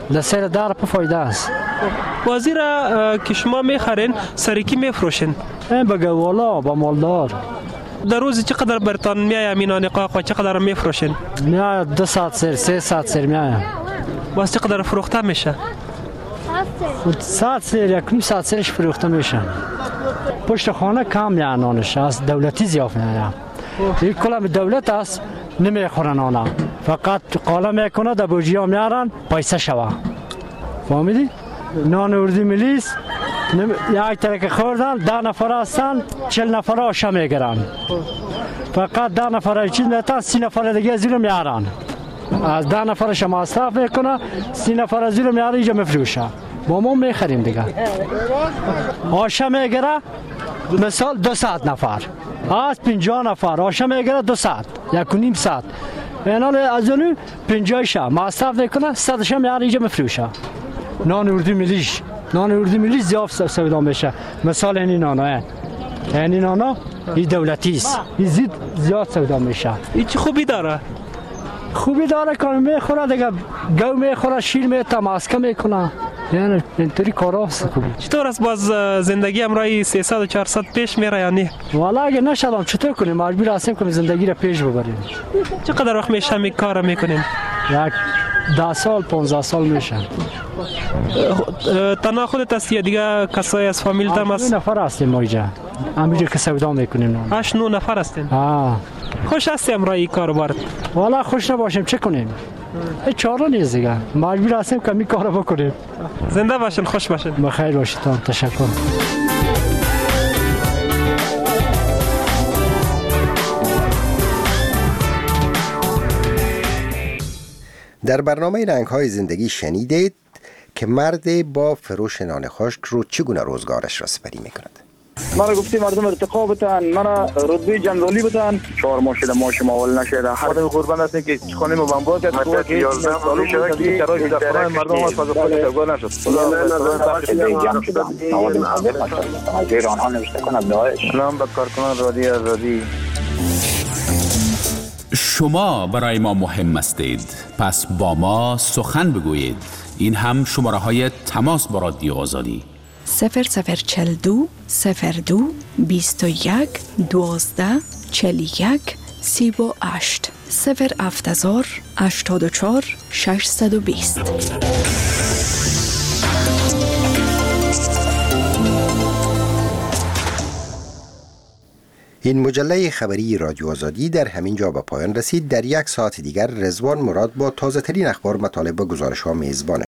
لسر دار په فایده است. بازی را که شما میخرین سرکی میفروشین؟ به گوالا با مالدار. در روز چقدر برتان میایه مینان قاق و چقدر میفروشین؟ میایه 2 ساعت سر 3 ساعت سر میایه. باز چقدر فروخته میشه؟ ساعت سر یک نیم ساعت سرش فروخته میشه. پشت خانه کم میایه نانش از دولتی زیاف میایه. این کلام دولت است نمیخورن آنها، فقط قاله میکنه در بوجیا میارن پیسه شوه. فهمیدی؟ نان اردی ملیس یک ترک خوردن 10 نفر هستن 40 نفر آشا میگرن، فقط 10 نفر چیز میتن 30 نفر دیگه زیر میارن، از 10 نفرش مصرف میکنه 30 نفر زیر میاره اینجا میفروشه، با ما میخریم دیگه. آشا میگره مثال 2 ساعت نفر از 50 نفر آشا میگره 2 ساعت 1.5 ساعت، اینال از اونو 50 شا مصرف میکنه 100 شا میاره اینجا میفروشه. نان اردی ملیش، نان اردی ملیش زیاد سودا میشه. مثال این نانا، این نانا این دولتی است، این زیاد سودا میشه. این چه خوبی داره؟ خوبی داره که میخوره دیگه، گو میخوره، شیر میته، ماسکه میکنه، یعنی اینطوری کاراست خوبی. چطور است باز زندگی امرای 300 و 400 پیش میره یا نه؟ والا اگه نشدم چطور کنیم، مجبور هستیم که زندگی را پیش ببریم. چقدر وقت میشه می کار میکنین؟ یک 10 سال 15 سال میشه. تنها خودت است یا دیگه کسایی از فامیل تام است؟ 2 نفر هستیم ما اینجا، همینجا که سودا میکنیم. 8-9 نفر هستین؟ خوش هستی امرای کار بارد؟ والا خوش نباشیم چه کنیم؟ چاره نیست دیگه، مجبور هستیم که می کارو بکنیم. زنده باشین، خوش باشین. بخیر باشید، تشکر. در برنامه رنگ‌های زندگی شنیدید که مرد با فروش نان خشک رو چگونه روزگارش را سپری می‌کند. مرا گفتی مردم ارتقا بتن، مرا رتبه جنرالی بتن، 4 ماه شده ماش ماول نشده. هر دم قربان هستیم که خانه ما بمبار کرد تو که 11 سال شده که چرای در مردم از فاز خود تگور نشد. خدا آنها نوشته کند داعش. سلام به کارکنان رادیو آزادی. شما برای ما مهم هستید، پس با ما سخن بگویید. این هم شماره های تماس با رادیو آزادی 0042 02 21 12 41 38 070 84 620. این مجله خبری رادیو آزادی در همین جا به پایان رسید. در 1 ساعت دیگر رضوان مراد با تازه ترین اخبار، مطالب و گزارش ها میزبان